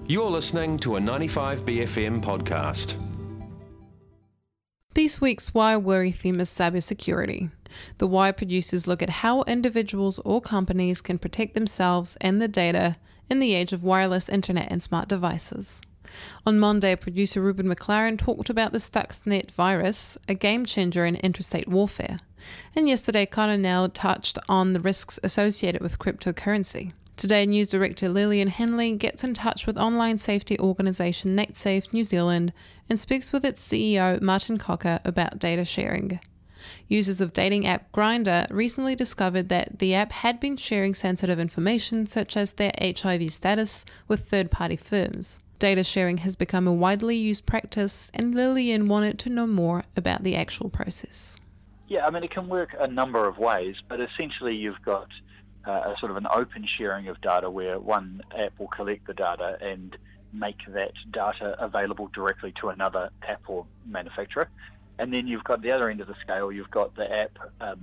You're listening to a 95BFM podcast. This week's Why Worry theme is cybersecurity. The Why producers look at how individuals or companies can protect themselves and their data in the age of wireless internet and smart devices. On Monday, producer Ruben McLaren talked about the Stuxnet virus, a game changer in interstate warfare. And yesterday, Connor Nell touched on the risks associated with cryptocurrency. Today, News Director Lillian Henley gets in touch with online safety organisation NetSafe New Zealand and speaks with its CEO Martin Cocker about data sharing. Users of dating app Grindr recently discovered that the app had been sharing sensitive information such as their HIV status with third-party firms. Data sharing has become a widely used practice, and Lillian wanted to know more about the actual process. Yeah, I mean, it can work a number of ways, but essentially you've got a sort of an open sharing of data where one app will collect the data and make that data available directly to another app or manufacturer. And then you've got the other end of the scale, you've got the app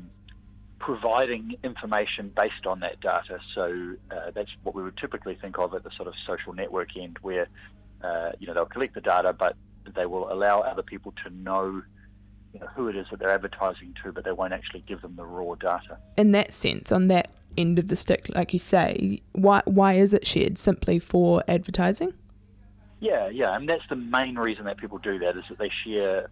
providing information based on that data. So that's what we would typically think of at the sort of social network end where, they'll collect the data, but they will allow other people to know who it is that they're advertising to, but they won't actually give them the raw data. In that sense, on that end of the stick, like you say, why is it shared? Simply for advertising? Yeah, and that's the main reason that people do that, is that they share,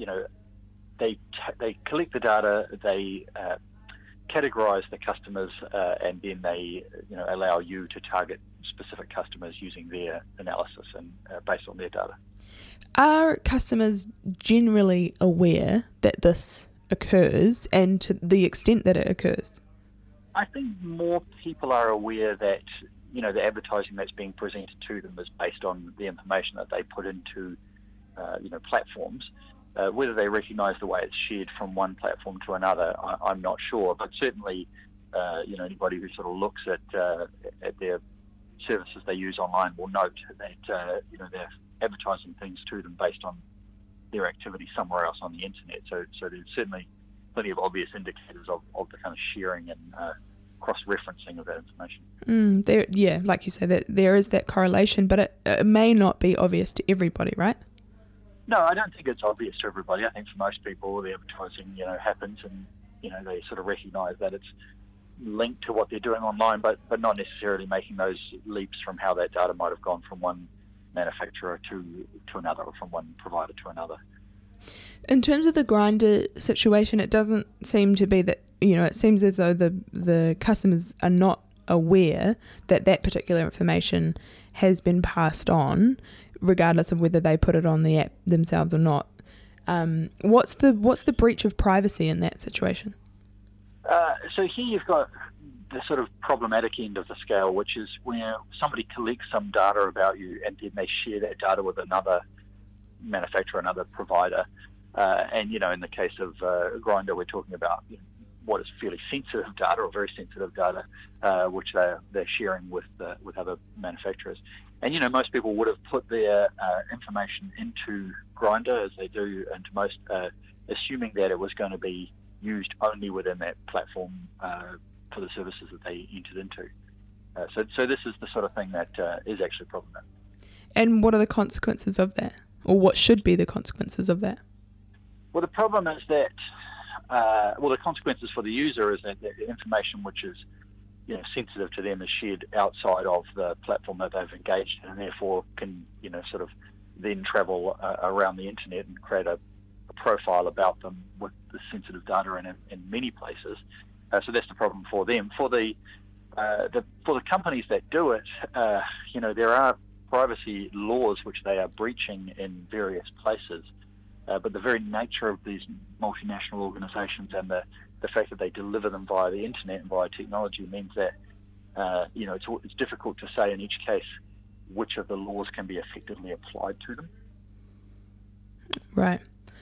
they collect the data, they categorize the customers, and then they, allow you to target specific customers using their analysis and based on their data. Are customers generally aware that this occurs and to the extent that it occurs? I think more people are aware that, the advertising that's being presented to them is based on the information that they put into, platforms. Whether they recognise the way it's shared from one platform to another, I'm not sure. But certainly, anybody who sort of looks at their services they use online will note that, they're advertising things to them based on their activity somewhere else on the internet. So there's certainly plenty of obvious indicators of the kind of sharing and cross-referencing of that information. Like you say, that there is that correlation, but it may not be obvious to everybody, right? No, I don't think it's obvious to everybody. I think for most people, the advertising, happens and, they sort of recognise that it's linked to what they're doing online, but not necessarily making those leaps from how that data might have gone from one manufacturer to another or from one provider to another. In terms of the Grindr situation, it doesn't seem to be that, it seems as though the customers are not aware that particular information has been passed on, regardless of whether they put it on the app themselves or not. What's the breach of privacy in that situation? So here you've got the sort of problematic end of the scale, which is where somebody collects some data about you and then they share that data with another manufacturer, another provider. And, in the case of Grindr, we're talking about what is fairly sensitive data or very sensitive data, which they're sharing with other manufacturers. And, most people would have put their information into Grindr, as they do into most, assuming that it was going to be used only within that platform for the services that they entered into. So this is the sort of thing that is actually problematic. And what are the consequences of that? Or what should be the consequences of that? Well, the problem is that, the consequences for the user is that the information which is sensitive to them is shared outside of the platform that they've engaged in, and therefore can, sort of then travel around the internet and create a profile about them with the sensitive data in many places. So that's the problem for them. For the companies that do it, there are privacy laws which they are breaching in various places. But the very nature of these multinational organisations and the fact that they deliver them via the internet and via technology means that it's difficult to say in each case which of the laws can be effectively applied to them. Right.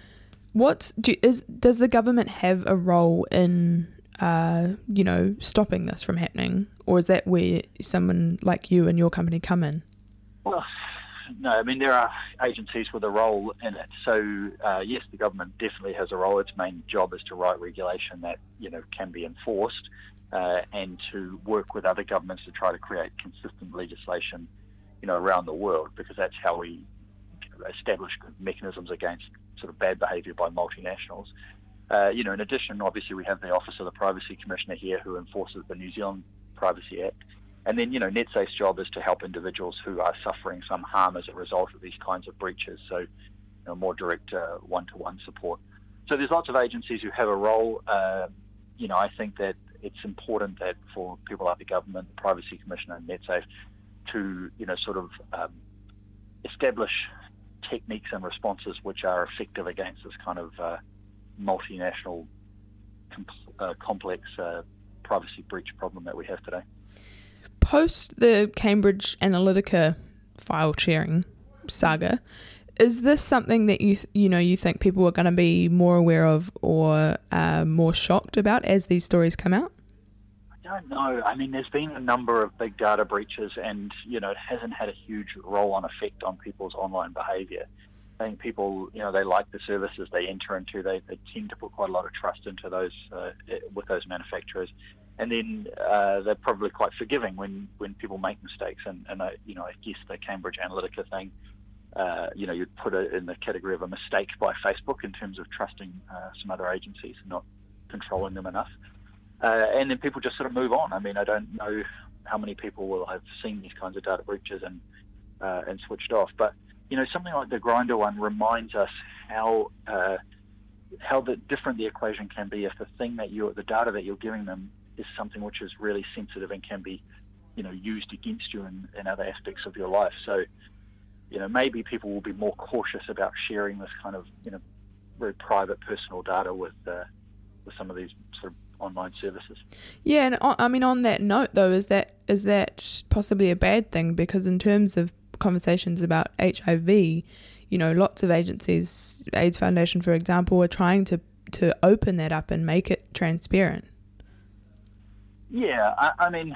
Does the government have a role in stopping this from happening, or is that where someone like you and your company come in? Well, no, I mean, there are agencies with a role in it. So, yes, the government definitely has a role. Its main job is to write regulation that, can be enforced and to work with other governments to try to create consistent legislation around the world, because that's how we establish mechanisms against sort of bad behaviour by multinationals. In addition, obviously, we have the Office of the Privacy Commissioner here who enforces the New Zealand Privacy Act. And then, NetSafe's job is to help individuals who are suffering some harm as a result of these kinds of breaches. So, more direct one-to-one support. So there's lots of agencies who have a role. I think that it's important that for people like the government, the Privacy Commissioner and NetSafe to, establish techniques and responses which are effective against this kind of multinational, complex privacy breach problem that we have today. Post the Cambridge Analytica file sharing saga, is this something that you think people are going to be more aware of or more shocked about as these stories come out? I don't know. I mean, there's been a number of big data breaches, and it hasn't had a huge roll-on effect on people's online behaviour. I think people, they like the services they enter into. They tend to put quite a lot of trust into those with those manufacturers, and then they're probably quite forgiving when people make mistakes. And I guess the Cambridge Analytica thing, you'd put it in the category of a mistake by Facebook in terms of trusting some other agencies and not controlling them enough. And then people just sort of move on. I mean, I don't know how many people will have seen these kinds of data breaches and switched off. But, something like the Grindr one reminds us how different the equation can be if the data that you're giving them is something which is really sensitive and can be, used against you in other aspects of your life. So, maybe people will be more cautious about sharing this kind of, very private personal data with some of these sort of online services. Yeah, and I mean, on that note though, is that possibly a bad thing? Because in terms of conversations about HIV, lots of agencies, AIDS Foundation for example, are trying to open that up and make it transparent. Yeah, I mean,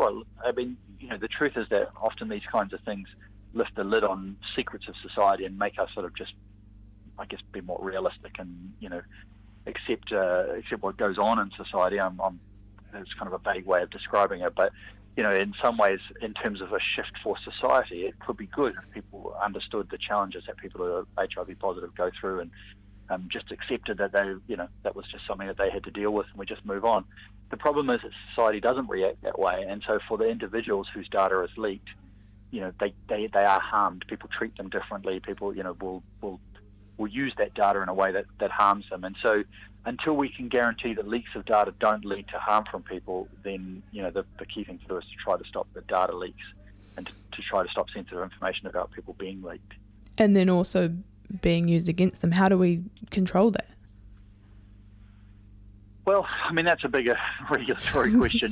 the truth is that often these kinds of things lift the lid on secrets of society and make us sort of just, I guess, be more realistic and, accept what goes on in society. It's kind of a vague way of describing it, but in some ways, in terms of a shift for society, it could be good if people understood the challenges that people who are HIV positive go through and just accepted that that was just something that they had to deal with, and we just move on. The problem is that society doesn't react that way, and so for the individuals whose data is leaked, they are harmed. People treat them differently. People will use that data in a way that harms them. And so until we can guarantee that leaks of data don't lead to harm from people, then, the key thing to do is to try to stop the data leaks and to try to stop sensitive information about people being leaked. And then also being used against them. How do we control that? Well, I mean, that's a bigger regulatory question,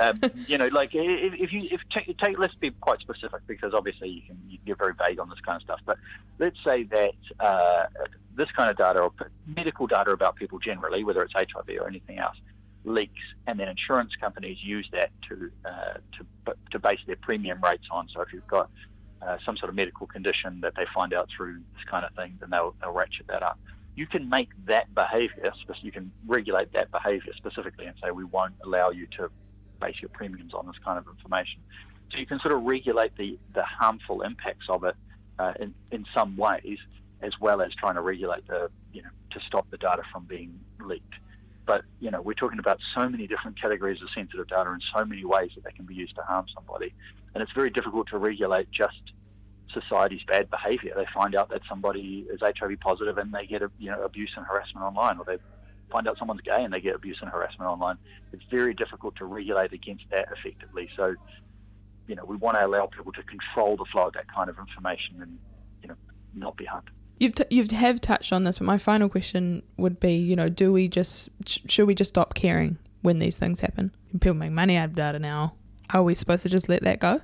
let's be quite specific, because obviously you can get very vague on this kind of stuff. But let's say that this kind of data, or medical data about people generally, whether it's HIV or anything else, leaks, and then insurance companies use that to base their premium rates on. So if you've got some sort of medical condition that they find out through this kind of thing, then they'll ratchet that up. You can make that behaviour, you can regulate that behaviour specifically and say we won't allow you to base your premiums on this kind of information. So you can sort of regulate the harmful impacts of it in some ways, as well as trying to regulate to stop the data from being leaked. But, we're talking about so many different categories of sensitive data and so many ways that they can be used to harm somebody. And it's very difficult to regulate just society's bad behaviour. They find out that somebody is HIV positive and they get abuse and harassment online, or they find out someone's gay and they get abuse and harassment online. It's very difficult to regulate against that effectively. So, we want to allow people to control the flow of that kind of information and, not be harmed. You have touched on this, but my final question would be, should we just stop caring when these things happen? People make money out of data now. Are we supposed to just let that go?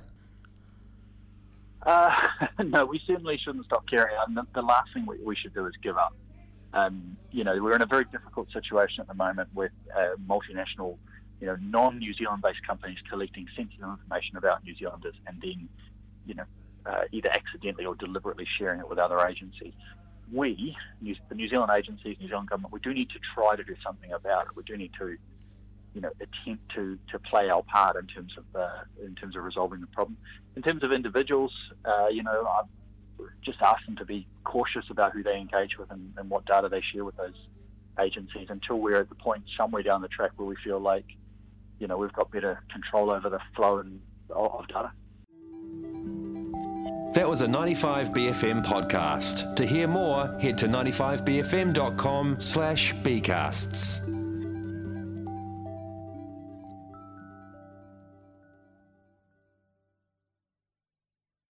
No, we certainly shouldn't stop caring. The last thing we should do is give up. We're in a very difficult situation at the moment with multinational, non-New Zealand-based companies collecting sensitive information about New Zealanders and then, either accidentally or deliberately sharing it with other agencies. The New Zealand agencies, New Zealand government, we do need to try to do something about it. We do need to, attempt to play our part in terms of resolving the problem. In terms of individuals, I've just asked them to be cautious about who they engage with and what data they share with those agencies until we're at the point somewhere down the track where we feel like, we've got better control over the flow of data. That was a 95BFM podcast. To hear more, head to 95bfm.com/bcasts.